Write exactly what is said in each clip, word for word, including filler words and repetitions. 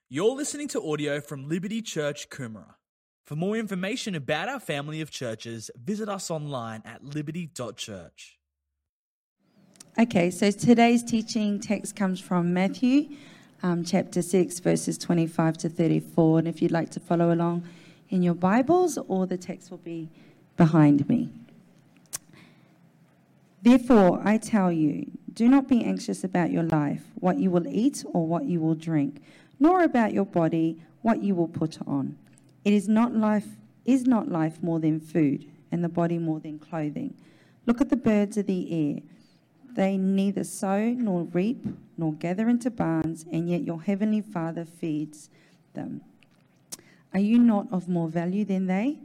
You're listening to audio from Liberty Church, Coomera. For more information about our family of churches, visit us online at liberty dot church. Okay, so today's teaching text comes from Matthew um, chapter six, verses twenty-five to thirty-four. And if you'd like to follow along in your Bibles, or the text will be behind me. Therefore, I tell you, do not be anxious about your life, what you will eat or what you will drink, nor about your body, what you will put on. It is not life, is not life more than food, and the body more than clothing? Look at the birds of the air. They neither sow nor reap nor gather into barns, and yet your heavenly Father feeds them. Are you not of more value than they?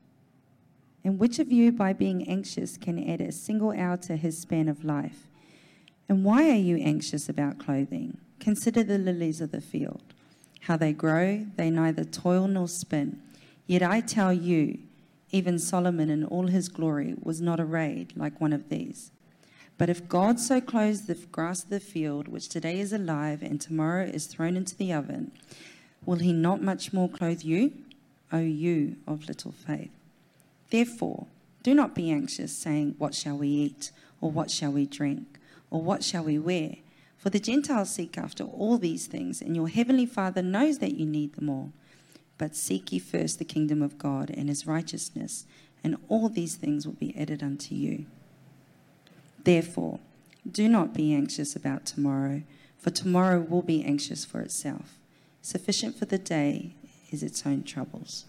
And which of you, by being anxious, can add a single hour to his span of life? And why are you anxious about clothing? Consider the lilies of the field, how they grow, they neither toil nor spin. Yet I tell you, even Solomon in all his glory was not arrayed like one of these. But if God so clothes the grass of the field, which today is alive and tomorrow is thrown into the oven, will he not much more clothe you, O you of little faith? Therefore, do not be anxious, saying, what shall we eat, or what shall we drink, or what shall we wear? For the Gentiles seek after all these things, and your heavenly Father knows that you need them all. But seek ye first the kingdom of God and his righteousness, and all these things will be added unto you. Therefore, do not be anxious about tomorrow, for tomorrow will be anxious for itself. Sufficient for the day is its own troubles.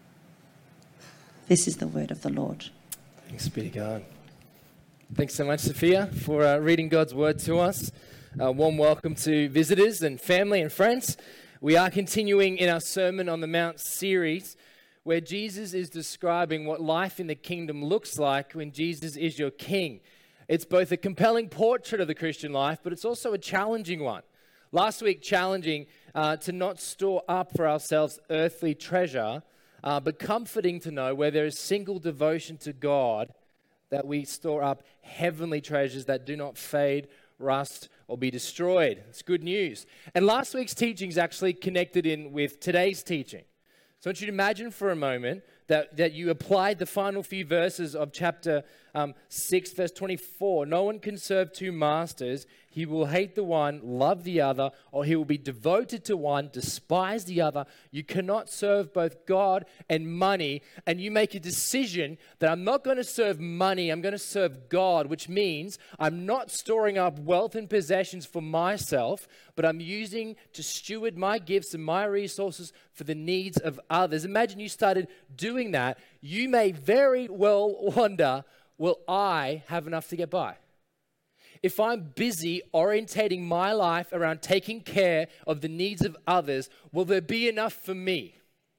This is the word of the Lord. Thanks be to God. Thanks so much, Sophia, for uh, reading God's word to us. A warm welcome to visitors and family and friends. We are continuing in our Sermon on the Mount series, where Jesus is describing what life in the kingdom looks like when Jesus is your king. It's both a compelling portrait of the Christian life, but it's also a challenging one. Last week, challenging uh, to not store up for ourselves earthly treasure, uh, but comforting to know where there is single devotion to God, that we store up heavenly treasures that do not fade, rust, or be destroyed. It's good news. And last week's teaching is actually connected in with today's teaching. So I want you to imagine for a moment that, that you applied the final few verses of chapter um, six, verse twenty-four. No one can serve two masters. He will hate the one, love the other, or he will be devoted to one, despise the other. You cannot serve both God and money. And you make a decision that I'm not going to serve money, I'm going to serve God, which means I'm not storing up wealth and possessions for myself, but I'm using to steward my gifts and my resources for the needs of others. Imagine you started doing that. You may very well wonder, will I have enough to get by? If I'm busy orientating my life around taking care of the needs of others, will there be enough for me?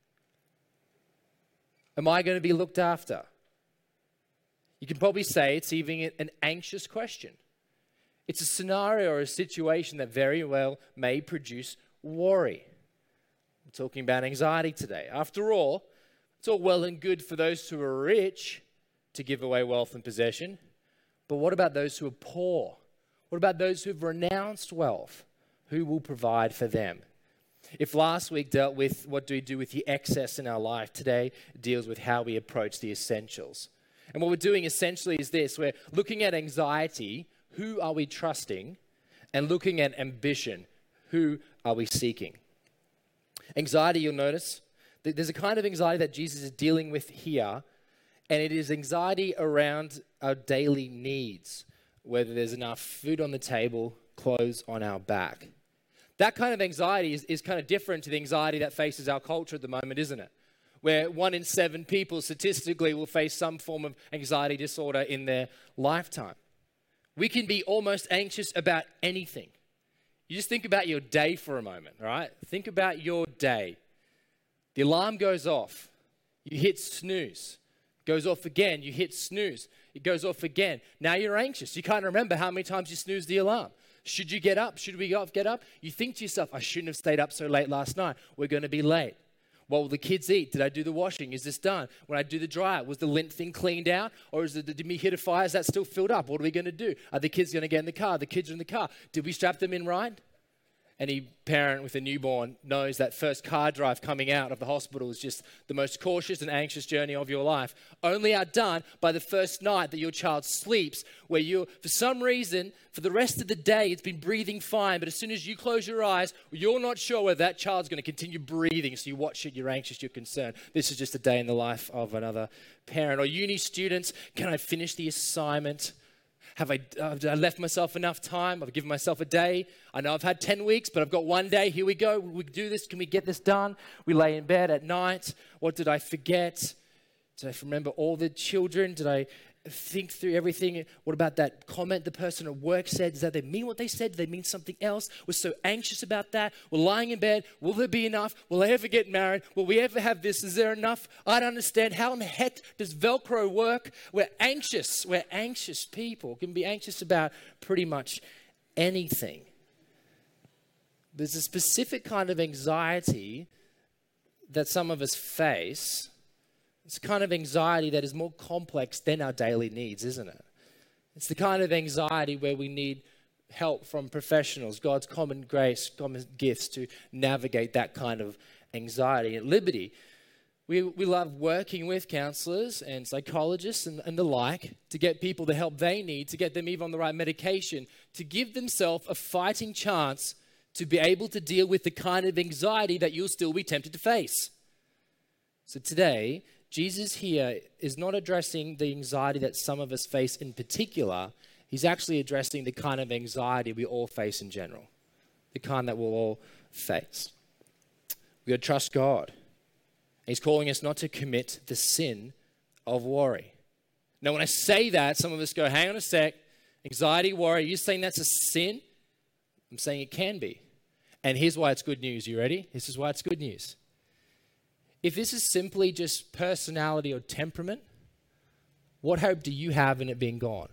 Am I going to be looked after? You can probably say it's even an anxious question. It's a scenario or a situation that very well may produce worry. We're talking about anxiety today. After all, it's all well and good for those who are rich to give away wealth and possession. But what about those who are poor? What about those who have renounced wealth? Who will provide for them? If last week dealt with what do we do with the excess in our life, today deals with how we approach the essentials. And what we're doing essentially is this. We're looking at anxiety, who are we trusting? And looking at ambition, who are we seeking? Anxiety, you'll notice, there's a kind of anxiety that Jesus is dealing with here, and it is anxiety around our daily needs, whether there's enough food on the table, clothes on our back. That kind of anxiety is, is kind of different to the anxiety that faces our culture at the moment, isn't it? Where one in seven people statistically will face some form of anxiety disorder in their lifetime. We can be almost anxious about anything. You just think about your day for a moment, all right? Think about your day. The alarm goes off. You hit snooze. Goes off again. You hit snooze. It goes off again. Now you're anxious. You can't remember how many times you snoozed the alarm. Should you get up? Should we get up? You think to yourself, I shouldn't have stayed up so late last night. We're going to be late. What will the kids eat? Did I do the washing? Is this done? When I do the dryer, was the lint thing cleaned out? Or is the, the dehumidifier, is that still filled up? What are we going to do? Are the kids going to get in the car? The kids are in the car. Did we strap them in right? Any parent with a newborn knows that first car drive coming out of the hospital is just the most cautious and anxious journey of your life, only outdone by the first night that your child sleeps, where you, for some reason, for the rest of the day, it's been breathing fine, but as soon as you close your eyes, you're not sure whether that child's going to continue breathing, so you watch it, you're anxious, you're concerned. This is just a day in the life of another parent. Or uni students, can I finish the assignment? Have I, uh, have I left myself enough time? I've given myself a day. I know I've had ten weeks, but I've got one day. Here we go. We do this. Can we get this done? We lay in bed at night. What did I forget? Did I remember all the children? Did I think through everything? What about that comment the person at work said? Does that they mean what they said? Do they mean something else? We're so anxious about that. We're lying in bed. Will there be enough? Will I ever get married? Will we ever have this? Is there enough? I don't understand. How in the heck does Velcro work? We're anxious. We're anxious people. We can be anxious about pretty much anything. There's a specific kind of anxiety that some of us face. It's a kind of anxiety that is more complex than our daily needs, isn't it? It's the kind of anxiety where we need help from professionals, God's common grace, common gifts to navigate that kind of anxiety. At Liberty, we, we love working with counselors and psychologists and, and the like to get people the help they need, to get them even on the right medication, to give themselves a fighting chance to be able to deal with the kind of anxiety that you'll still be tempted to face. So today, Jesus here is not addressing the anxiety that some of us face in particular. He's actually addressing the kind of anxiety we all face in general, the kind that we'll all face. We've got to trust God. He's calling us not to commit the sin of worry. Now, when I say that, some of us go, hang on a sec, anxiety, worry, are you saying that's a sin? I'm saying it can be. And here's why it's good news. You ready? This is why it's good news. If this is simply just personality or temperament, what hope do you have in it being gone?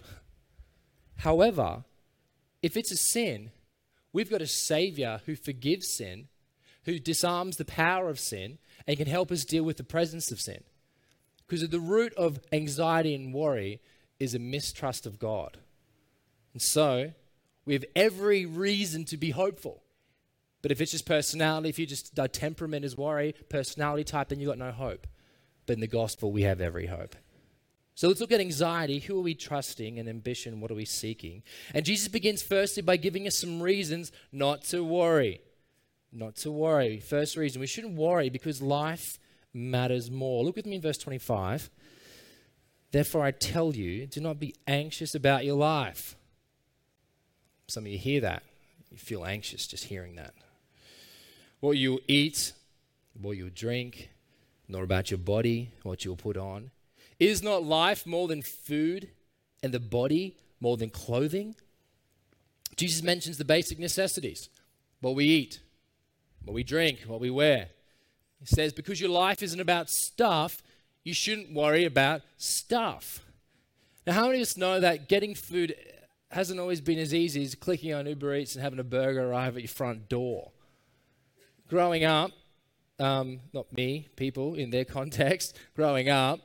However, if it's a sin, we've got a Savior who forgives sin, who disarms the power of sin, and can help us deal with the presence of sin. Because at the root of anxiety and worry is a mistrust of God. And so, we have every reason to be hopeful. But if it's just personality, if you just, the temperament is worry, personality type, then you've got no hope. But in the gospel, we have every hope. So let's look at anxiety. Who are we trusting? And ambition, what are we seeking? And Jesus begins firstly by giving us some reasons not to worry. Not to worry. First reason, we shouldn't worry because life matters more. Look with me in verse twenty-five. Therefore I tell you, do not be anxious about your life. Some of you hear that. You feel anxious just hearing that. What you eat, what you drink, nor about your body, what you'll put on. Is not life more than food, and the body more than clothing? Jesus mentions the basic necessities. What we eat, what we drink, what we wear. He says, because your life isn't about stuff, you shouldn't worry about stuff. Now, how many of us know that getting food hasn't always been as easy as clicking on Uber Eats and having a burger arrive at your front door? Growing up, um, not me, people in their context, growing up,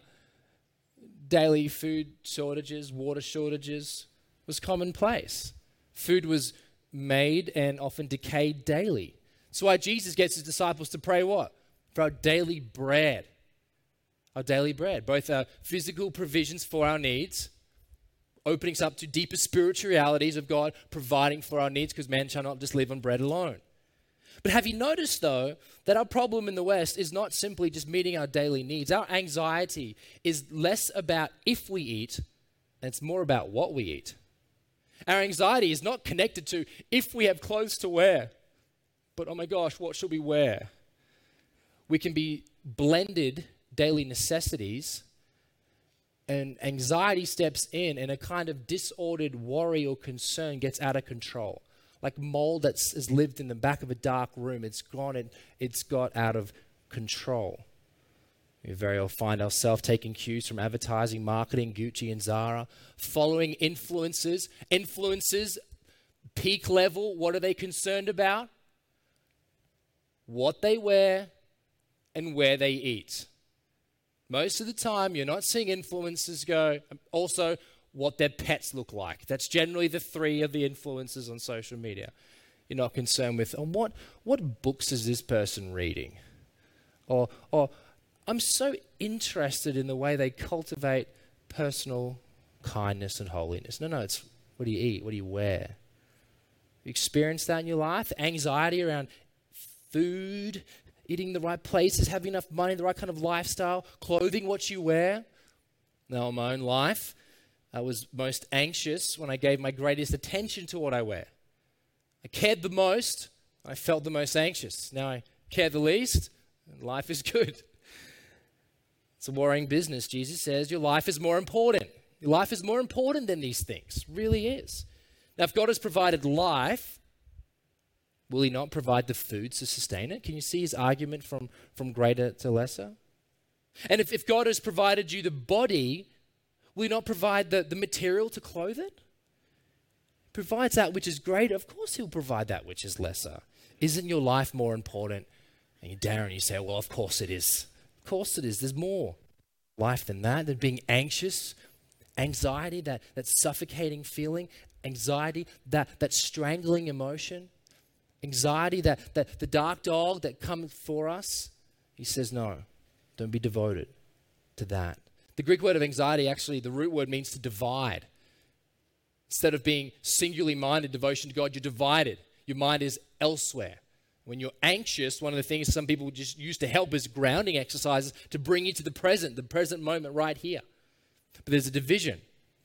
daily food shortages, water shortages was commonplace. Food was made and often decayed daily. That's why Jesus gets his disciples to pray what? For our daily bread. Our daily bread. Both our physical provisions for our needs, opening us up to deeper spiritual realities of God providing for our needs, because man shall not just live on bread alone. But have you noticed, though, that our problem in the West is not simply just meeting our daily needs. Our anxiety is less about if we eat, and it's more about what we eat. Our anxiety is not connected to if we have clothes to wear, but oh my gosh, what should we wear? We can be blended daily necessities, and anxiety steps in, and a kind of disordered worry or concern gets out of control. Like mold that has lived in the back of a dark room. It's gone and it's got out of control. We very often find ourselves taking cues from advertising, marketing, Gucci and Zara, following influencers. Influencers, peak level, what are they concerned about? What they wear and where they eat. Most of the time, you're not seeing influencers go, also, what their pets look like. That's generally the three of the influencers on social media. You're not concerned with, oh, what, what books is this person reading? Or, or I'm so interested in the way they cultivate personal kindness and holiness. No, no, it's what do you eat? What do you wear? You experience that in your life? Anxiety around food, eating the right places, having enough money, the right kind of lifestyle, clothing what you wear. Now, in my own life, I was most anxious when I gave my greatest attention to what I wear. I cared the most, I felt the most anxious. Now I care the least, and life is good. It's a worrying business. Jesus says your life is more important. Your life is more important than these things. It really is. Now, if God has provided life, will he not provide the foods to sustain it? Can you see his argument from, from greater to lesser? And if, if God has provided you the body, will he not provide the, the material to clothe it? Provides that which is greater, of course he'll provide that which is lesser. Isn't your life more important? And you Darren, you say, well, of course it is. Of course it is. There's more life than that, than being anxious, anxiety, that, that suffocating feeling, anxiety, that, that strangling emotion, anxiety, that, that the dark dog that comes for us. He says, no, don't be devoted to that. The Greek word of anxiety, actually, the root word means to divide. Instead of being singularly minded, devotion to God, you're divided. Your mind is elsewhere. When you're anxious, one of the things some people just use to help is grounding exercises to bring you to the present, the present moment right here. But there's a division.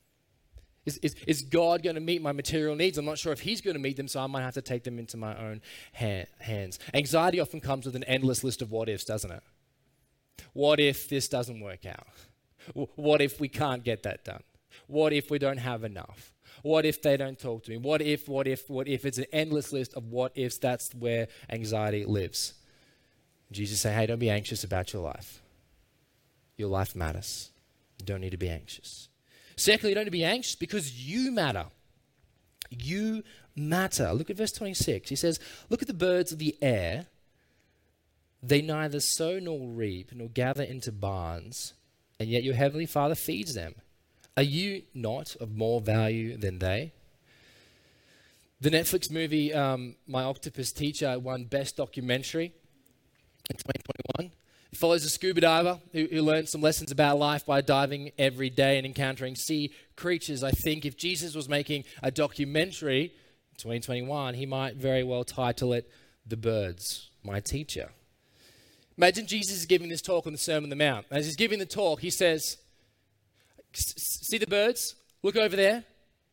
Is, is, is God going to meet my material needs? I'm not sure if he's going to meet them, so I might have to take them into my own ha- hands. Anxiety often comes with an endless list of what ifs, doesn't it? What if this doesn't work out? What if we can't get that done? What if we don't have enough? What if they don't talk to me? What if, what if, what if? It's an endless list of what ifs. That's where anxiety lives. Jesus said, hey, don't be anxious about your life. Your life matters. You don't need to be anxious. Secondly, you don't need to be anxious because you matter. You matter. Look at verse twenty-six. He says, look at the birds of the air. They neither sow nor reap nor gather into barns, and yet your heavenly Father feeds them. Are you not of more value than they? The Netflix movie, um, My Octopus Teacher, won Best Documentary in twenty twenty-one. It follows a scuba diver who, who learns some lessons about life by diving every day and encountering sea creatures. I think if Jesus was making a documentary in twenty twenty-one, he might very well title it The Birds, My Teacher. Imagine Jesus is giving this talk on the Sermon on the Mount. As he's giving the talk, he says, see the birds? Look over there.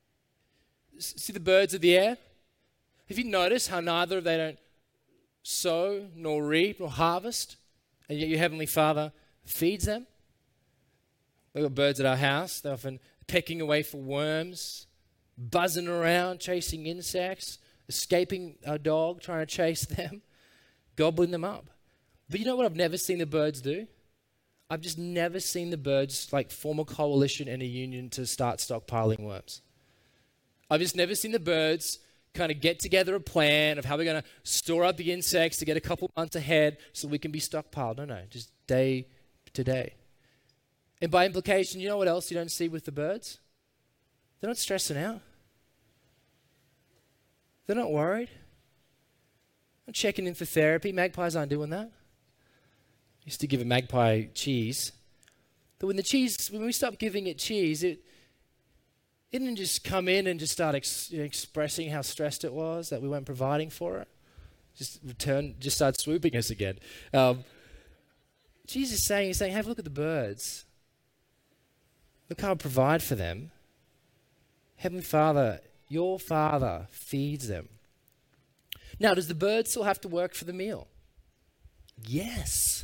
See the birds of the air? Have you noticed how neither of they don't sow, nor reap, nor harvest, and yet your Heavenly Father feeds them? We've got birds at our house. They're often pecking away for worms, buzzing around, chasing insects, escaping our dog, trying to chase them, gobbling them up. But you know what I've never seen the birds do? I've just never seen the birds like form a coalition and a union to start stockpiling worms. I've just never seen the birds kind of get together a plan of how we're going to store up the insects to get a couple months ahead so we can be stockpiled. No, no, just day to day. And by implication, you know what else you don't see with the birds? They're not stressing out. They're not worried. Not checking in for therapy. Magpies aren't doing that. I used to give a magpie cheese. But when the cheese, when we stopped giving it cheese, it, it didn't just come in and just start ex, you know, expressing how stressed it was that we weren't providing for it. Just return, just start swooping us again. Um, Jesus is saying, he's saying, have a look at the birds. Look how I provide for them. Heavenly Father, your Father feeds them. Now, does the bird still have to work for the meal? Yes.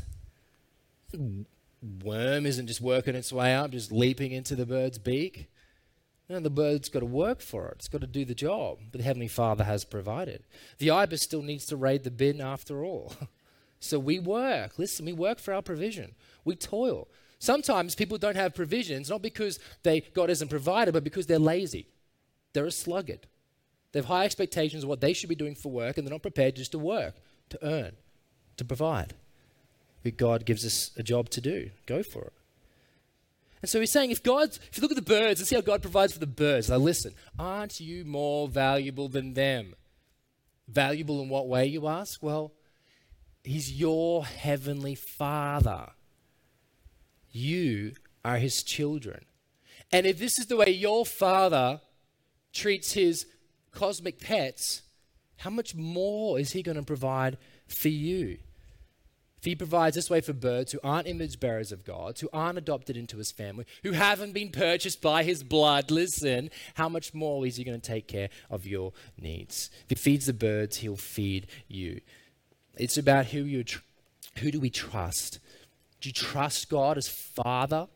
Worm isn't just working its way up, just leaping into the bird's beak. No, the bird's got to work for it. It's got to do the job. But the Heavenly Father has provided. The ibis still needs to raid the bin after all. So we work. Listen, we work for our provision. We toil. Sometimes people don't have provisions, not because they God hasn't provided, but because they're lazy. They're a sluggard. They have high expectations of what they should be doing for work, and they're not prepared just to work, to earn, to provide. But God gives us a job to do. Go for it. And so he's saying, if God, if you look at the birds and see how God provides for the birds, now listen, aren't you more valuable than them? Valuable in what way, you ask? Well, he's your heavenly Father. You are his children. And if this is the way your Father treats his cosmic pets, how much more is he going to provide for you? If he provides this way for birds who aren't image bearers of God, who aren't adopted into his family, who haven't been purchased by his blood, listen, how much more is he going to take care of your needs? If he feeds the birds, he'll feed you. It's about who you, tr- who do we trust? Do you trust God as Father?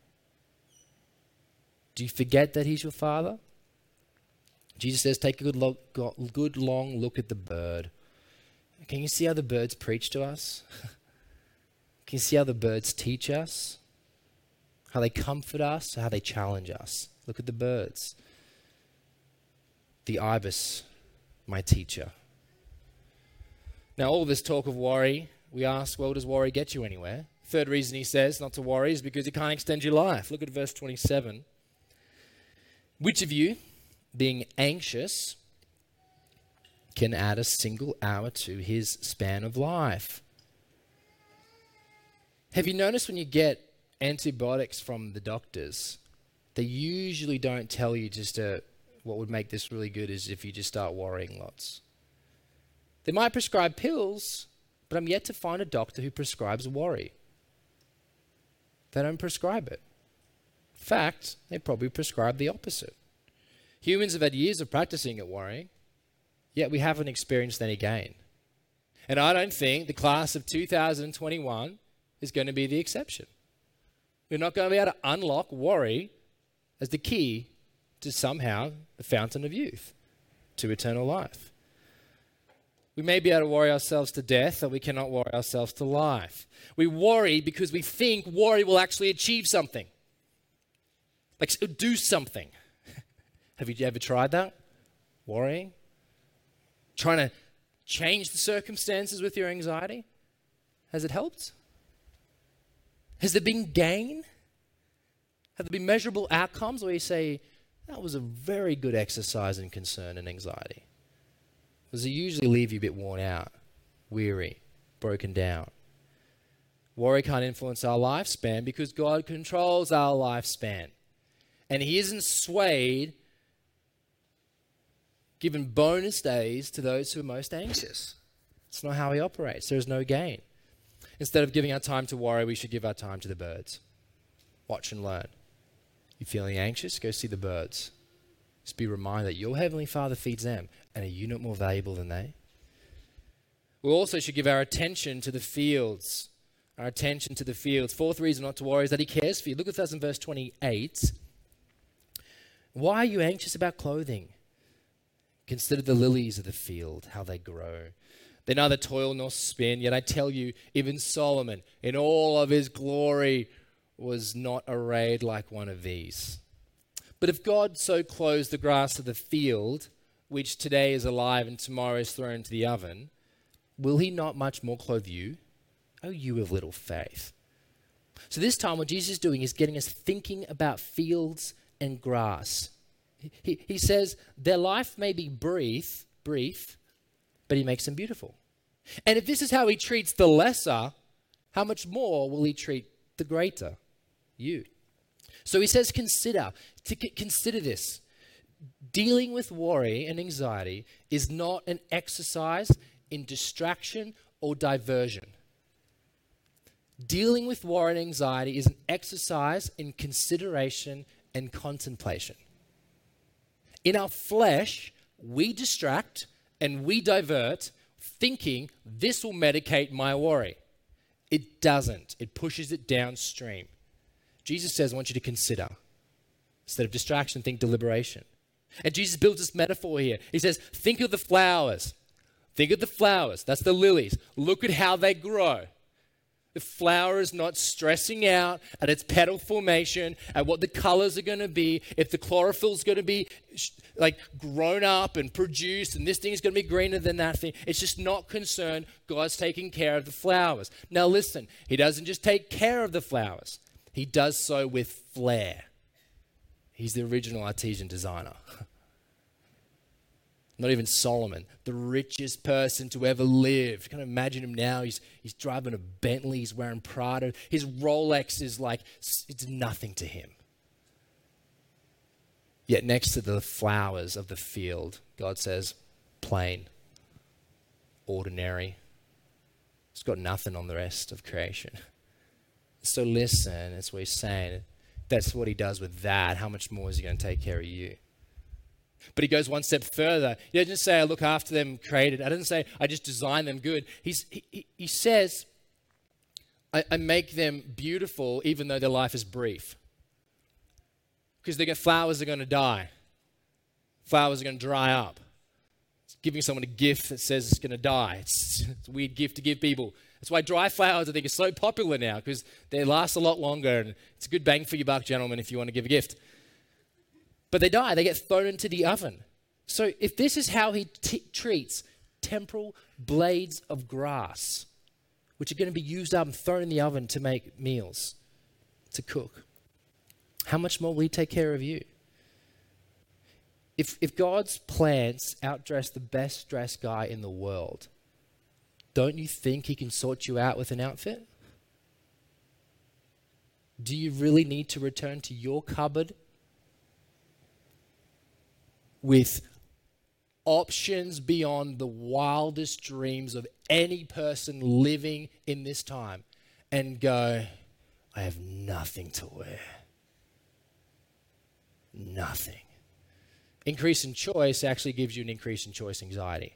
Do you forget that he's your Father? Jesus says, take a good, lo- good long look at the bird. Can you see how the birds preach to us? Can you see how the birds teach us? How they comfort us, how they challenge us. Look at the birds. The ibis, my teacher. Now, all this talk of worry, we ask, well, does worry get you anywhere? Third reason he says not to worry is because it can't extend your life. Look at verse twenty-seven. Which of you, being anxious, can add a single hour to his span of life? Have you noticed when you get antibiotics from the doctors, they usually don't tell you just to, what would make this really good is if you just start worrying lots. They might prescribe pills, but I'm yet to find a doctor who prescribes worry. They don't prescribe it. In fact, they probably prescribe the opposite. Humans have had years of practicing at worrying, yet we haven't experienced any gain. And I don't think the class of two thousand twenty-one is going to be the exception. We're not going to be able to unlock worry as the key to somehow the fountain of youth, to eternal life. We may be able to worry ourselves to death, but we cannot worry ourselves to life. We worry because we think worry will actually achieve something, like do something. Have you ever tried that? Worrying? Trying to change the circumstances with your anxiety? Has it helped? Has there been gain? Have there been measurable outcomes where you say, that was a very good exercise in concern and anxiety? Does it usually leave you a bit worn out, weary, broken down? Worry can't influence our lifespan because God controls our lifespan. And he isn't swayed, given bonus days to those who are most anxious. It's not how he operates. There's no gain. Instead of giving our time to worry, we should give our time to the birds. Watch and learn. You feeling anxious? Go see the birds. Just be reminded that your Heavenly Father feeds them, and are you not more valuable than they? We also should give our attention to the fields. Our attention to the fields. Fourth reason not to worry is that he cares for you. Look at this in verse twenty-eight. Why are you anxious about clothing? Consider the lilies of the field, how they grow. They neither toil nor spin, yet I tell you, even Solomon, in all of his glory, was not arrayed like one of these. But if God so clothes the grass of the field, which today is alive and tomorrow is thrown into the oven, will he not much more clothe you? Oh, you of little faith. So this time what Jesus is doing is getting us thinking about fields and grass. He, he says their life may be brief, brief, but he makes them beautiful. And if this is how he treats the lesser, how much more will he treat the greater, you? So he says, consider, to c- consider this. Dealing with worry and anxiety is not an exercise in distraction or diversion. Dealing with worry and anxiety is an exercise in consideration and contemplation. In our flesh, we distract and we divert, thinking this will medicate my worry. It doesn't. It pushes it downstream. Jesus says, I want you to consider. Instead of distraction, think deliberation. And Jesus builds this metaphor here. He says, think of the flowers. Think of the flowers. That's the lilies. Look at how they grow. The flower is not stressing out at its petal formation, at what the colors are going to be, if the chlorophyll is going to be sh- like grown up and produced, and this thing is going to be greener than that thing. It's just not concerned. God's taking care of the flowers. Now listen, he doesn't just take care of the flowers. He does so with flair. He's the original artisan designer. Not even Solomon, the richest person to ever live. You can imagine him now. He's, he's driving a Bentley. He's wearing Prada. His Rolex is like, it's nothing to him. Yet next to the flowers of the field, God says, plain, ordinary. It's got nothing on the rest of creation. So listen, that's what he's saying. That's what he does with that. How much more is he going to take care of you? But he goes one step further. He doesn't say, I look after them created. I didn't say, I just design them good. He's, he, he says, I, I make them beautiful even though their life is brief. Because they get flowers are going to die. Flowers are going to dry up. It's giving someone a gift that says it's going to die. It's, it's a weird gift to give people. That's why dry flowers, I think, are so popular now, because they last a lot longer, and it's a good bang for your buck, gentlemen, if you want to give a gift. But they die. They get thrown into the oven. So if this is how he t- treats temporal blades of grass, which are going to be used up and thrown in the oven to make meals, to cook, how much more will he take care of you? If, if God's plants outdress the best dressed guy in the world, don't you think he can sort you out with an outfit? Do you really need to return to your cupboard with options beyond the wildest dreams of any person living in this time and go, I have nothing to wear? Nothing. Increase in choice actually gives you an increase in choice anxiety.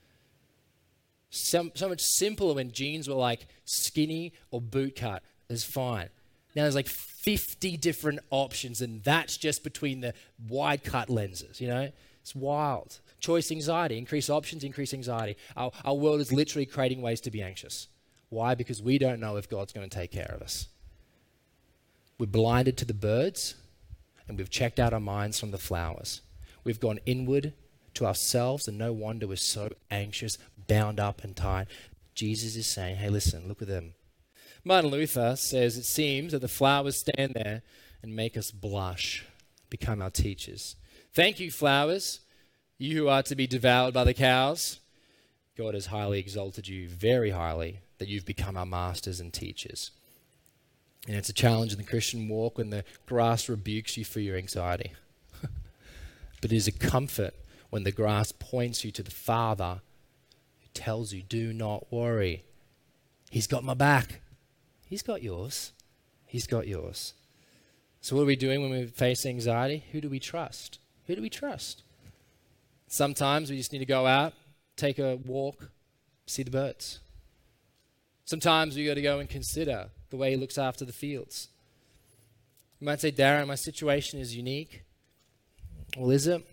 So, so much simpler when jeans were like skinny or boot cut is fine. Now there's like fifty different options, and that's just between the wide cut lenses, you know? It's wild. Choice anxiety, increase options, increase anxiety. Our, our world is literally creating ways to be anxious. Why? Because we don't know if God's going to take care of us. We're blinded to the birds, and we've checked out our minds from the flowers. We've gone inward to ourselves, and no wonder we're so anxious, bound up and tied. Jesus is saying, hey, listen, look at them. Martin Luther says, it seems that the flowers stand there and make us blush, become our teachers. Thank you, flowers, you who are to be devoured by the cows. God has highly exalted you, very highly, that you've become our masters and teachers. And it's a challenge in the Christian walk when the grass rebukes you for your anxiety. But it is a comfort when the grass points you to the Father who tells you, do not worry. He's got my back. He's got yours. He's got yours. So what are we doing when we face anxiety? Who do we trust? Who do we trust? Sometimes we just need to go out, take a walk, see the birds. Sometimes we got to go and consider the way he looks after the fields. You might say, Darren, my situation is unique. Well, is it?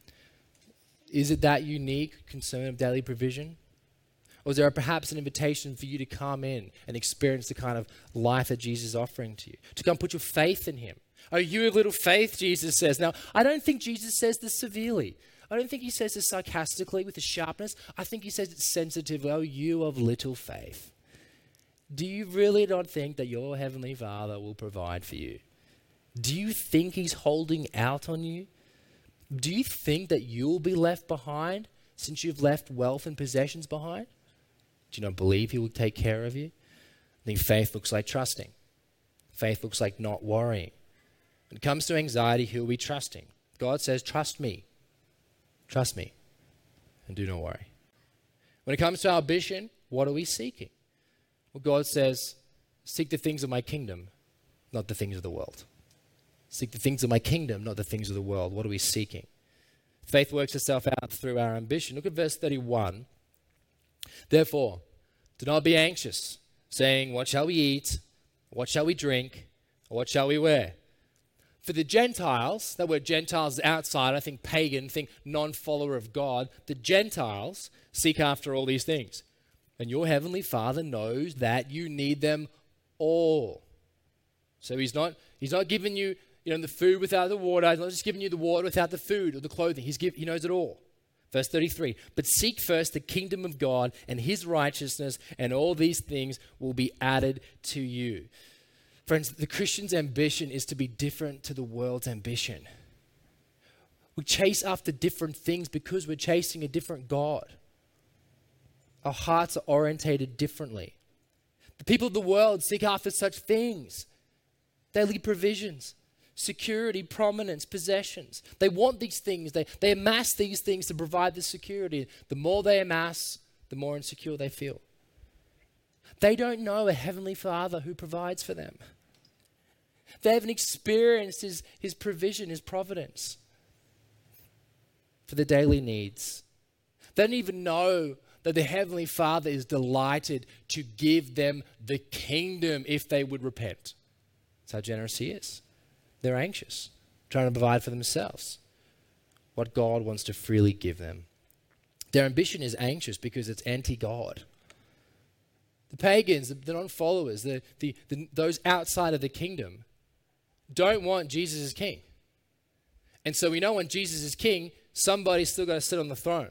Is it that unique concern of daily provision? Or is there perhaps an invitation for you to come in and experience the kind of life that Jesus is offering to you? To come put your faith in him. Oh, you of little faith, Jesus says. Now, I don't think Jesus says this severely. I don't think he says this sarcastically with a sharpness. I think he says it sensitively. Oh, you of little faith. Do you really not think that your Heavenly Father will provide for you? Do you think he's holding out on you? Do you think that you'll be left behind since you've left wealth and possessions behind? Do you not believe he will take care of you? I think faith looks like trusting. Faith looks like not worrying. When it comes to anxiety, who are we trusting? God says, trust me. Trust me. And do not worry. When it comes to our ambition, what are we seeking? Well, God says, seek the things of my kingdom, not the things of the world. Seek the things of my kingdom, not the things of the world. What are we seeking? Faith works itself out through our ambition. Look at verse thirty-one. Therefore, do not be anxious, saying, what shall we eat? What shall we drink? Or what shall we wear? For the Gentiles, that word Gentiles is outside, I think pagan, think non-follower of God. The Gentiles seek after all these things. And your heavenly Father knows that you need them all. So he's not, he's not giving you, you know, the food without the water. He's not just giving you the water without the food or the clothing. He's give, he knows it all. Verse thirty-three, but seek first the kingdom of God and his righteousness, and all these things will be added to you. Friends, the Christian's ambition is to be different to the world's ambition. We chase after different things because we're chasing a different God. Our hearts are orientated differently. The people of the world seek after such things. Daily provisions, security, prominence, possessions. They want these things. They, they amass these things to provide the security. The more they amass, the more insecure they feel. They don't know a heavenly Father who provides for them. They haven't experienced his, his provision, his providence for their daily needs. They don't even know that the Heavenly Father is delighted to give them the kingdom if they would repent. That's how generous he is. They're anxious, trying to provide for themselves what God wants to freely give them. Their ambition is anxious because it's anti-God. The pagans, the, the non-followers, the, the, the, those outside of the kingdom don't want Jesus as king. And so we know when Jesus is king, somebody's still got to sit on the throne.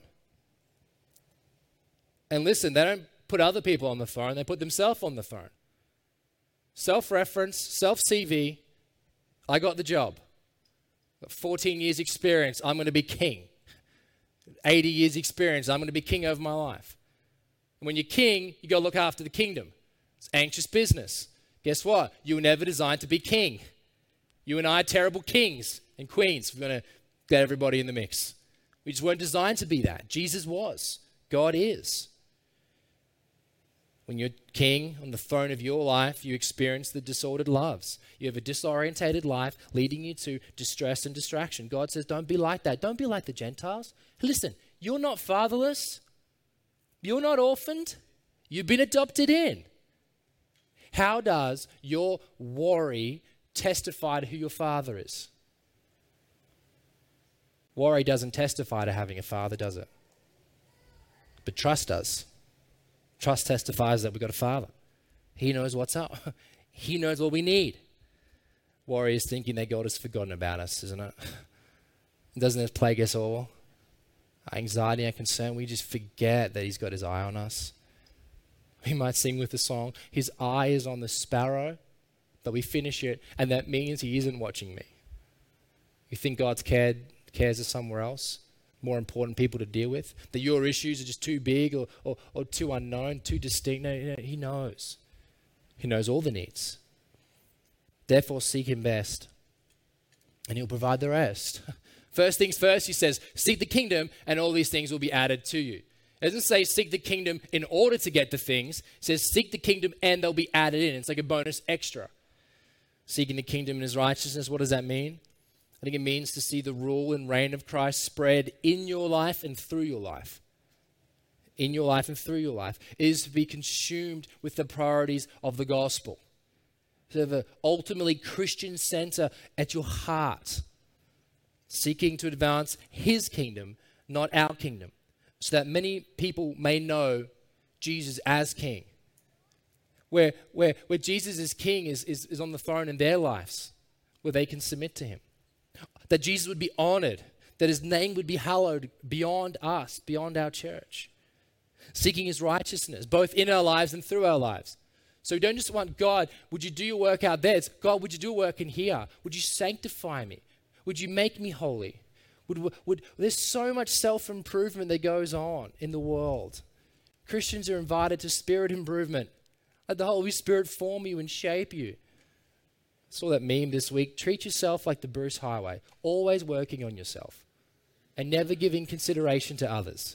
And listen, they don't put other people on the throne, they put themselves on the throne. Self-reference, self-C V, I got the job. Got fourteen years experience, I'm going to be king. eighty years experience, I'm going to be king over my life. And when you're king, you got to look after the kingdom. It's anxious business. Guess what? You were never designed to be king. You and I are terrible kings and queens. We're going to get everybody in the mix. We just weren't designed to be that. Jesus was. God is. When you're king on the throne of your life, you experience the disordered loves. You have a disorientated life leading you to distress and distraction. God says, don't be like that. Don't be like the Gentiles. Listen, you're not fatherless. You're not orphaned. You've been adopted in. How does your worry testify to who your father is? Worry doesn't testify to having a father, does it? But trust does. Trust testifies that we've got a Father. He knows what's up. He knows what we need. Worry is thinking that God has forgotten about us, isn't it? Doesn't it plague us all? Our anxiety and concern, we just forget that he's got his eye on us. We might sing with the song, his eye is on the sparrow, but we finish it, and that means he isn't watching me. You think God's cared, cares are somewhere else? More important people to deal with, that your issues are just too big or, or, or too unknown, too distinct. No, no, he knows. He knows all the needs. Therefore, seek him best, and he'll provide the rest. First things first, he says, seek the kingdom, and all these things will be added to you. It doesn't say seek the kingdom in order to get the things. It says seek the kingdom, and they'll be added in. It's like a bonus extra. Seeking the kingdom and his righteousness, what does that mean? I think it means to see the rule and reign of Christ spread in your life and through your life. In your life and through your life. It is to be consumed with the priorities of the gospel. To have an ultimately Christian center at your heart. Seeking to advance his kingdom, not our kingdom. So that many people may know Jesus as king. Where, where, where Jesus is king is, is, is on the throne in their lives. Where they can submit to him. That Jesus would be honored, that his name would be hallowed beyond us, beyond our church. Seeking his righteousness, both in our lives and through our lives. So we don't just want, God, would you do your work out there? It's, God, would you do work in here? Would you sanctify me? Would you make me holy? Would, would, there's so much self-improvement that goes on in the world. Christians are invited to spirit improvement. Let the Holy Spirit form you and shape you. Saw that meme this week. Treat yourself like the Bruce Highway, always working on yourself and never giving consideration to others.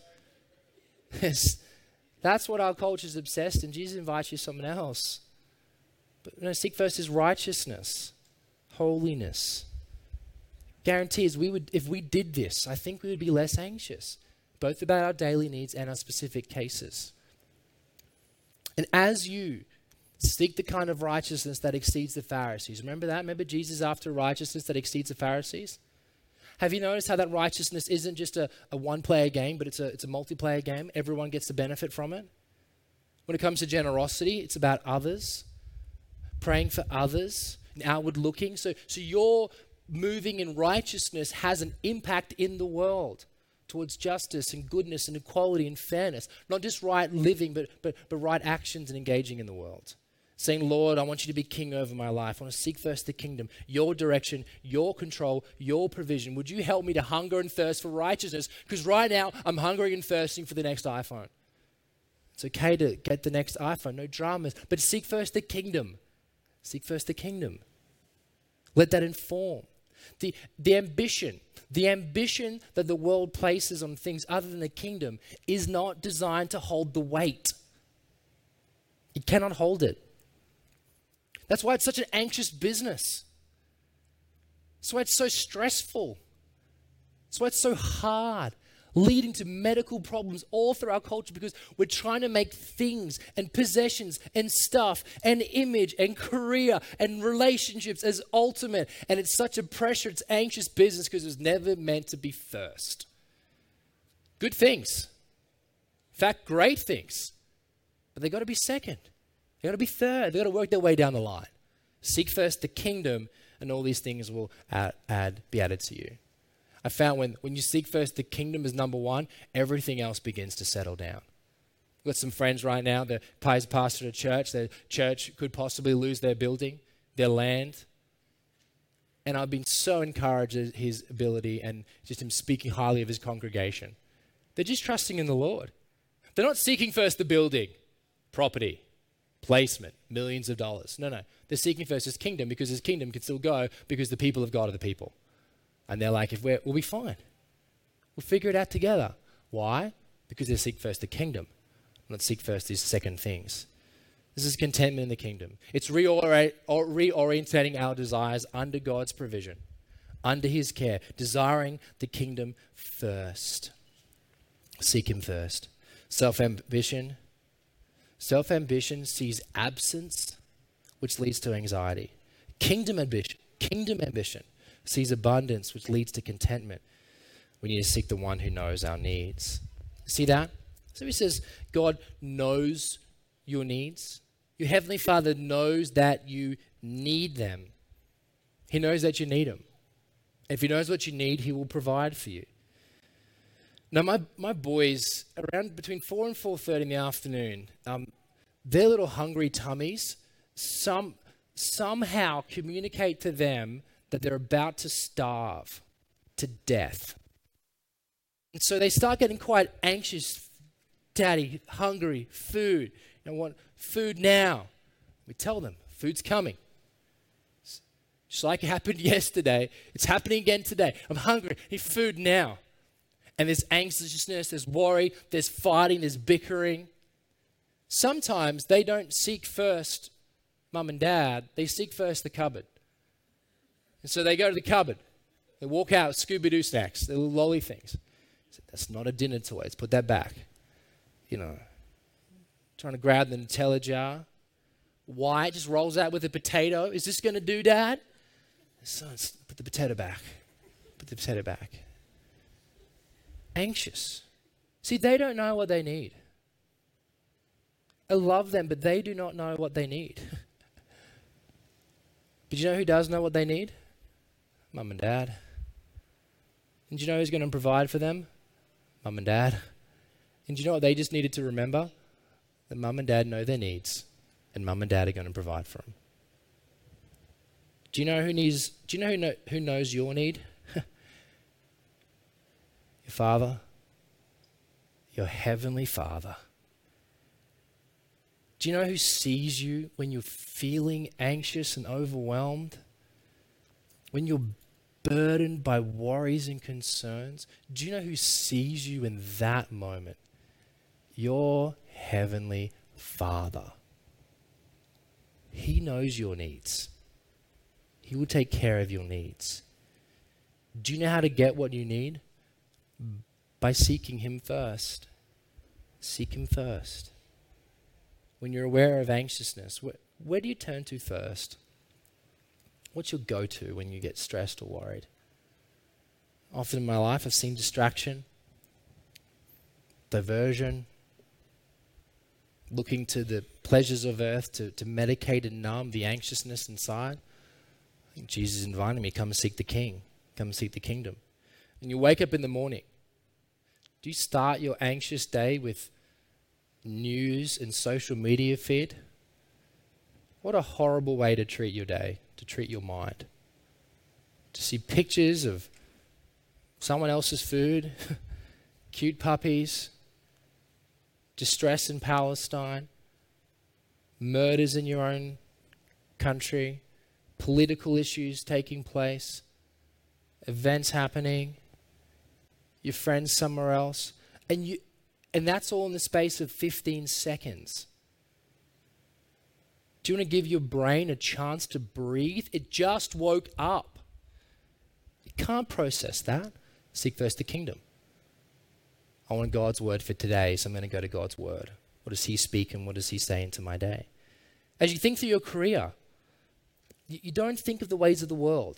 That's what our culture is obsessed, and Jesus invites you to something else. But you know, seek first his righteousness, holiness. Guarantees we would, if we did this, I think we would be less anxious, both about our daily needs and our specific cases. And as you seek the kind of righteousness that exceeds the Pharisees. Remember that? Remember Jesus after righteousness that exceeds the Pharisees? Have you noticed how that righteousness isn't just a, a one-player game, but it's a, it's a multiplayer game? Everyone gets to benefit from it. When it comes to generosity, it's about others, praying for others, and outward looking. So, so your moving in righteousness has an impact in the world towards justice and goodness and equality and fairness. Not just right living, but, but, but right actions and engaging in the world. saying, Lord, I want you to be king over my life. I want to seek first the kingdom, your direction, your control, your provision. Would you help me to hunger and thirst for righteousness? Because right now I'm hungering and thirsting for the next iPhone. It's okay to get the next iPhone, no dramas, but seek first the kingdom. Seek first the kingdom. Let that inform. The, the ambition, the ambition that the world places on things other than the kingdom is not designed to hold the weight. It cannot hold it. That's why it's such an anxious business. That's why it's so stressful. That's why it's so hard, leading to medical problems all through our culture because we're trying to make things and possessions and stuff and image and career and relationships as ultimate. And it's such a pressure, it's anxious business because it was never meant to be first. Good things. In fact, great things. But they got to be second. They got to be third. They got to work their way down the line. Seek first the kingdom and all these things will add, add be added to you. I found when, when you seek first the kingdom as number one, everything else begins to settle down. I've got some friends right now, they're pastor at a church. Their church could possibly lose their building, their land. And I've been so encouraged at his ability and just him speaking highly of his congregation. They're just trusting in the Lord. They're not seeking first the building, property, placement, millions of dollars. No, no. They're seeking first his kingdom because his kingdom can still go because the people of God are the people. And they're like, if we're, we'll be fine. We'll figure it out together. Why? Because they seek first the kingdom, not seek first these second things. This is contentment in the kingdom. It's reori- or reorientating our desires under God's provision, under his care, desiring the kingdom first. Seek him first. Self-ambition. Self-ambition sees absence, which leads to anxiety. Kingdom ambition. Kingdom ambition sees abundance, which leads to contentment. We need to seek the one who knows our needs. See that? So he says, God knows your needs. Your Heavenly Father knows that you need them. He knows that you need them. If he knows what you need, he will provide for you. Now, my, my boys, around between four and four thirty in the afternoon, um, their little hungry tummies some, somehow communicate to them that they're about to starve to death. And so they start getting quite anxious. Daddy, hungry, food. I want food now. We tell them, food's coming. Just like it happened yesterday, it's happening again today. I'm hungry, I need food now. And there's anxiousness, there's worry, there's fighting, there's bickering. Sometimes they don't seek first mum and dad, they seek first the cupboard. And so they go to the cupboard. They walk out with Scooby-Doo snacks, the little lolly things. So that's not a dinner toy. Let's put that back. You know, trying to grab the Nutella jar. Why? It just rolls out with a potato. Is this going to do, Dad? Son, put the potato back. Put the potato back. Anxious. See, they don't know what they need. I love them, but they do not know what they need. But you know who does know what they need? Mum and Dad. And do you know who's going to provide for them? Mum and Dad. And do you know what they just needed to remember? That Mum and Dad know their needs, and Mum and Dad are going to provide for them. Do you know who needs? Do you know who, know, who knows your need? Your Father. Your Heavenly Father. Do you know who sees you when you're feeling anxious and overwhelmed? When you're burdened by worries and concerns? Do you know who sees you in that moment? Your Heavenly Father. He knows your needs. He will take care of your needs. Do you know how to get what you need? By seeking Him first. Seek Him first. When you're aware of anxiousness, where, where do you turn to first? What's your go-to when you get stressed or worried? Often in my life, I've seen distraction, diversion, looking to the pleasures of earth to, to medicate and numb the anxiousness inside. I think Jesus is inviting me, come and seek the King. Come and seek the kingdom. And you wake up in the morning. Do you start your anxious day with news and social media feed? What a horrible way to treat your day, to treat your mind. To see pictures of someone else's food, cute puppies, distress in Palestine, murders in your own country, political issues taking place, events happening, your friends somewhere else, and you, and that's all in the space of fifteen seconds. Do you want to give your brain a chance to breathe? It just woke up. You can't process that. Seek first the kingdom. I want God's word for today, so I'm going to go to God's word. What does he speak and what does he say into my day? As you think through your career, you, you don't think of the ways of the world.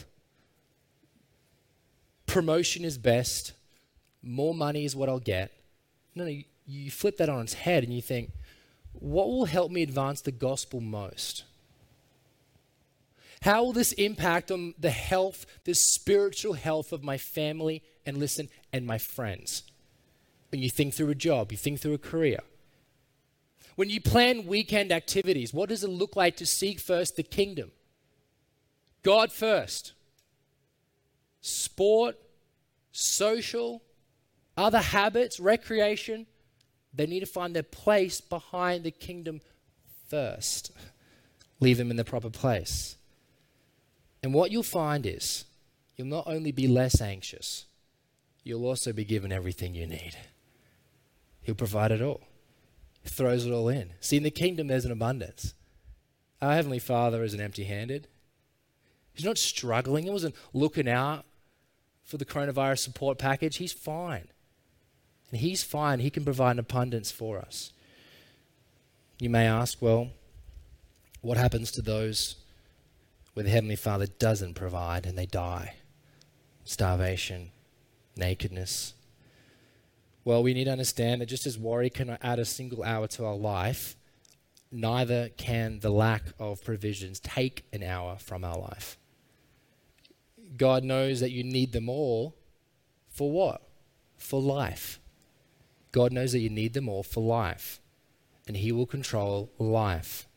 Promotion is best. More money is what I'll get. No, no, you, you flip that on its head and you think, what will help me advance the gospel most? How will this impact on the health, the spiritual health of my family and listen, and my friends? When you think through a job, you think through a career. When you plan weekend activities, what does it look like to seek first the kingdom? God first. Sport, social, other habits, recreation, they need to find their place behind the kingdom first. Leave them in the proper place. And what you'll find is, you'll not only be less anxious, you'll also be given everything you need. He'll provide it all. He throws it all in. See, in the kingdom, there's an abundance. Our Heavenly Father isn't empty-handed. He's not struggling. He wasn't looking out for the coronavirus support package. He's fine. And he's fine. He can provide an abundance for us. You may ask, well, what happens to those where the Heavenly Father doesn't provide and they die? Starvation, nakedness. Well, we need to understand that just as worry cannot add a single hour to our life, neither can the lack of provisions take an hour from our life. God knows that you need them all for what? For life. God knows that you need them all for life, and he will control life.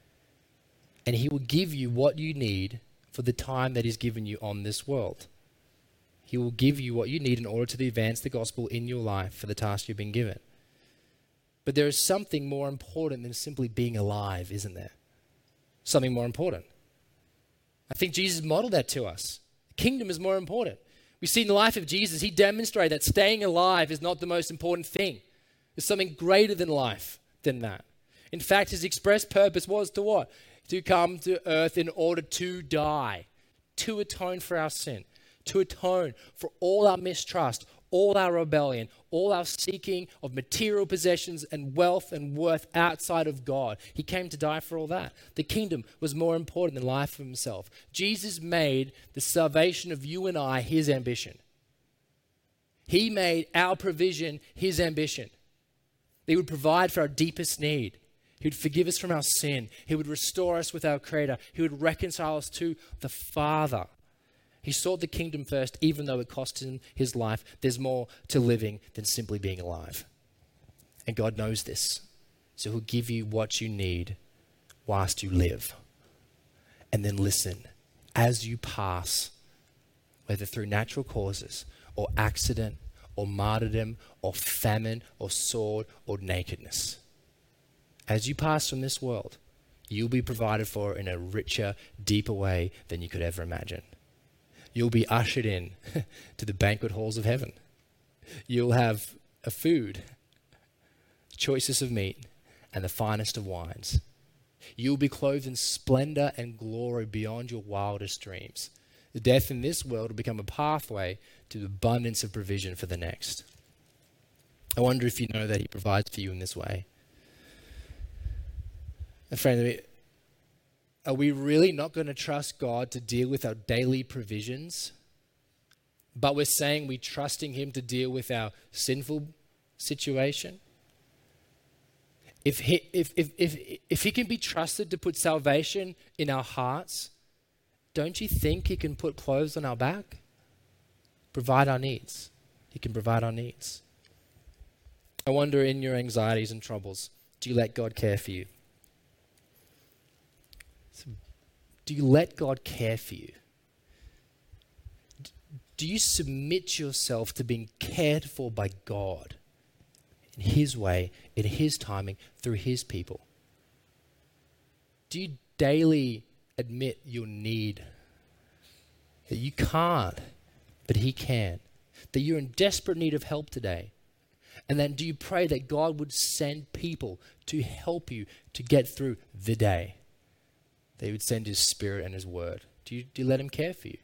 And he will give you what you need for the time that he's given you on this world. He will give you what you need in order to advance the gospel in your life for the task you've been given. But there is something more important than simply being alive, isn't there? Something more important. I think Jesus modeled that to us. The kingdom is more important. We see in the life of Jesus, he demonstrated that staying alive is not the most important thing. There's something greater than life than that. In fact, his express purpose was to what? To come to earth in order to die, to atone for our sin, to atone for all our mistrust, all our rebellion, all our seeking of material possessions and wealth and worth outside of God. He came to die for all that. The kingdom was more important than life for himself. Jesus made the salvation of you and I his ambition. He made our provision his ambition. He would provide for our deepest need. He would forgive us from our sin. He would restore us with our Creator. He would reconcile us to the Father. He sought the kingdom first, even though it cost him his life. There's more to living than simply being alive. And God knows this. So he'll give you what you need whilst you live. And then listen, as you pass, whether through natural causes or accident or martyrdom or famine or sword or nakedness, as you pass from this world, you'll be provided for in a richer, deeper way than you could ever imagine. You'll be ushered in to the banquet halls of heaven. You'll have a food, choicest of meat, and the finest of wines. You'll be clothed in splendor and glory beyond your wildest dreams. The death in this world will become a pathway to the abundance of provision for the next. I wonder if you know that he provides for you in this way. And friend, are we really not going to trust God to deal with our daily provisions? But we're saying we're trusting him to deal with our sinful situation? If he, if, if, if, if he can be trusted to put salvation in our hearts, don't you think he can put clothes on our back? Provide our needs. He can provide our needs. I wonder, in your anxieties and troubles, do you let God care for you? Do you let God care for you? Do you submit yourself to being cared for by God in His way, in His timing, through His people? Do you daily admit your need? That you can't, but He can. That you're in desperate need of help today. And then do you pray that God would send people to help you to get through the day? That He would send His Spirit and His Word. Do you, do you let Him care for you?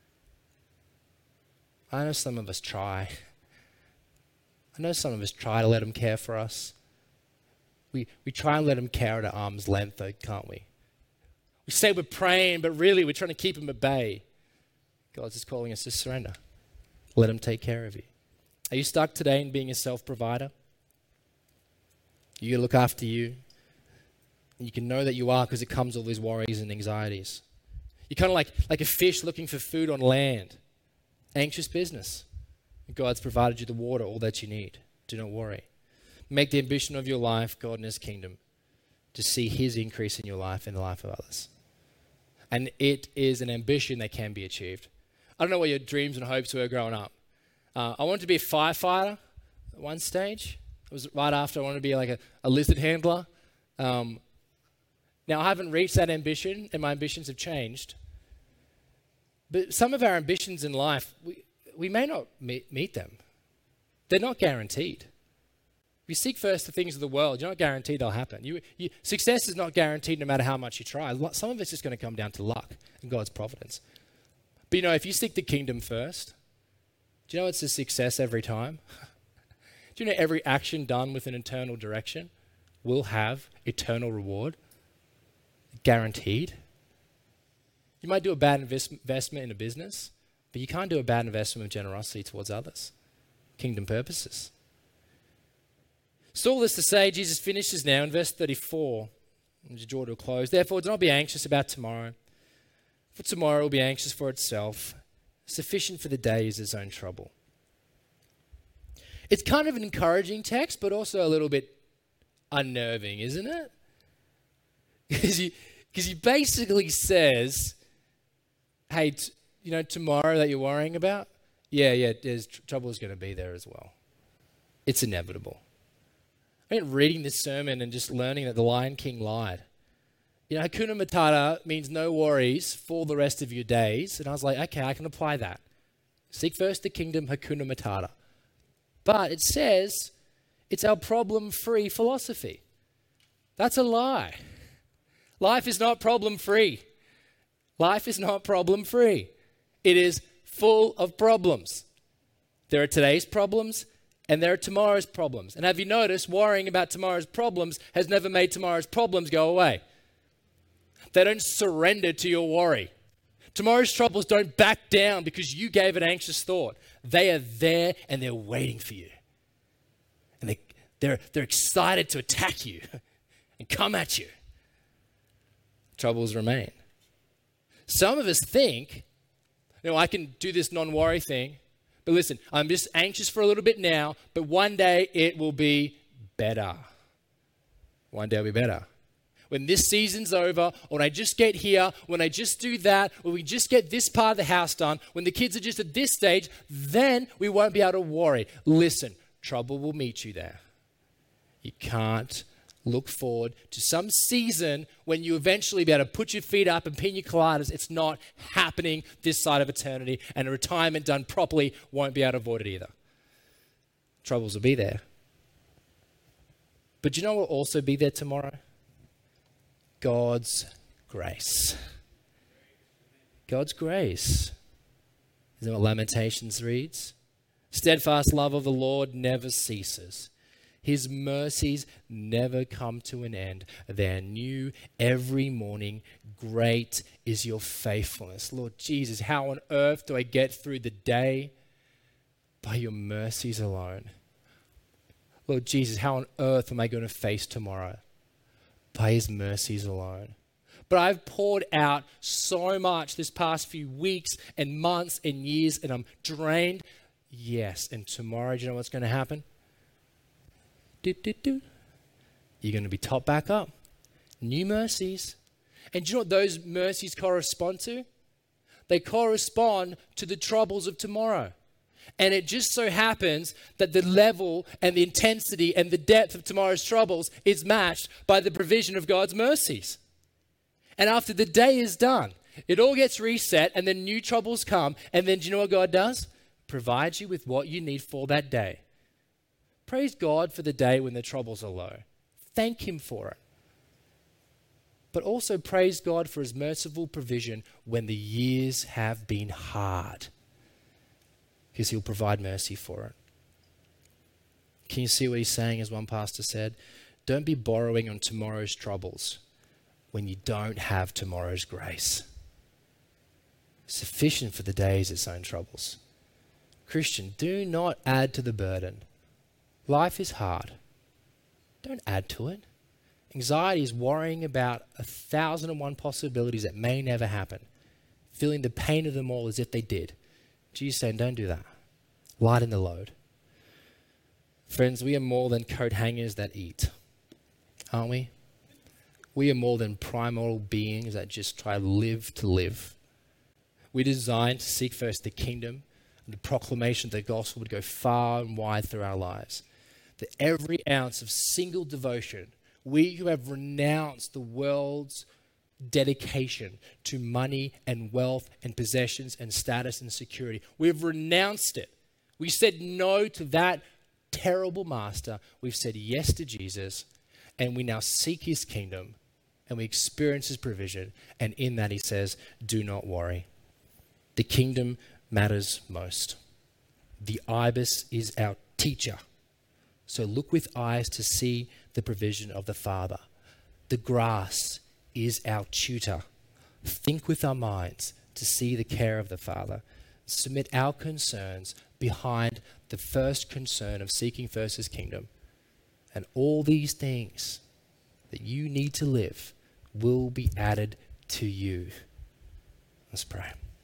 I know some of us try. I know some of us try to let Him care for us. We, we try and let Him care at arm's length, though, can't we? We say we're praying, but really we're trying to keep Him at bay. God's just calling us to surrender. Let Him take care of you. Are you stuck today in being a self-provider? You look after you. You can know that you are because it comes with all these worries and anxieties. You're kind of like, like a fish looking for food on land. Anxious business. God's provided you the water, all that you need. Do not worry. Make the ambition of your life, God and His kingdom, to see His increase in your life and the life of others. And it is an ambition that can be achieved. I don't know what your dreams and hopes were growing up. Uh, I wanted to be a firefighter at one stage. It was right after I wanted to be like a, a lizard handler. Um, now, I haven't reached that ambition, and my ambitions have changed. But some of our ambitions in life, we, we may not meet, meet them. They're not guaranteed. If you seek first the things of the world, you're not guaranteed they'll happen. You, you, success is not guaranteed no matter how much you try. Some of it's just going to come down to luck and God's providence. But you know, if you seek the kingdom first, do you know it's a success every time? Do you know every action done with an eternal direction will have eternal reward? Guaranteed. You might do a bad invest- investment in a business, but you can't do a bad investment of generosity towards others. Kingdom purposes. So all this to say, Jesus finishes now in verse thirty-four. And to draw to a close. Therefore, do not be anxious about tomorrow, for tomorrow will be anxious for itself. Sufficient for the day is its own trouble. It's kind of an encouraging text, but also a little bit unnerving, isn't it? Because he, because he basically says, hey, t- you know, tomorrow that you're worrying about, yeah, yeah, there's tr- trouble is going to be there as well. It's inevitable. I mean, reading this sermon and just learning that the Lion King lied. You know, Hakuna Matata means no worries for the rest of your days. And I was like, okay, I can apply that. Seek first the kingdom, Hakuna Matata. But it says it's our problem-free philosophy. That's a lie. Life is not problem-free. Life is not problem-free. It is full of problems. There are today's problems and there are tomorrow's problems. And have you noticed worrying about tomorrow's problems has never made tomorrow's problems go away? They don't surrender to your worry. Tomorrow's troubles don't back down because you gave an anxious thought. They are there and they're waiting for you. And they, they're, they're excited to attack you and come at you. Troubles remain. Some of us think, you know, I can do this non-worry thing, but listen, I'm just anxious for a little bit now, but one day it will be better. One day it'll be better. When this season's over, or when I just get here, when I just do that, when we just get this part of the house done, when the kids are just at this stage, then we won't be able to worry. Listen, trouble will meet you there. You can't look forward to some season when you eventually be able to put your feet up and pina coladas. It's not happening this side of eternity, and a retirement done properly won't be able to avoid it either. Troubles will be there. But you know what will also be there tomorrow? God's grace. God's grace. Isn't that what Lamentations reads? Steadfast love of the Lord never ceases. His mercies never come to an end. They are new every morning. Great is your faithfulness. Lord Jesus, how on earth do I get through the day? By your mercies alone. Lord Jesus, how on earth am I going to face tomorrow? By his mercies alone. But I've poured out so much this past few weeks and months and years, and I'm drained. Yes, and tomorrow, do you know what's going to happen? Do, do, do. You're going to be topped back up. New mercies. And do you know what those mercies correspond to? They correspond to the troubles of tomorrow. And it just so happens that the level and the intensity and the depth of tomorrow's troubles is matched by the provision of God's mercies. And after the day is done, it all gets reset and then new troubles come. And then do you know what God does? Provides you with what you need for that day. Praise God for the day when the troubles are low. Thank Him for it. But also praise God for His merciful provision when the years have been hard, because He'll provide mercy for it. Can you see what He's saying, as one pastor said? Don't be borrowing on tomorrow's troubles when you don't have tomorrow's grace. Sufficient for the day is its own troubles. Christian, do not add to the burden. Life is hard. Don't add to it. Anxiety is worrying about a thousand and one possibilities that may never happen, feeling the pain of them all as if they did. Jesus saying, don't do that. Lighten the load. Friends, we are more than coat hangers that eat, aren't we? We are more than primordial beings that just try to live to live. We're designed to seek first the kingdom, and the proclamation of the gospel would go far and wide through our lives. That every ounce of single devotion, we who have renounced the world's dedication to money and wealth and possessions and status and security, we've renounced it. We said no to that terrible master. We've said yes to Jesus, and we now seek His kingdom, and we experience His provision. And in that He says, do not worry. The kingdom matters most. The ibis is our teacher. So look with eyes to see the provision of the Father. The grass is our tutor. Think with our minds to see the care of the Father. Submit our concerns behind the first concern of seeking first His kingdom. And all these things that you need to live will be added to you. Let's pray.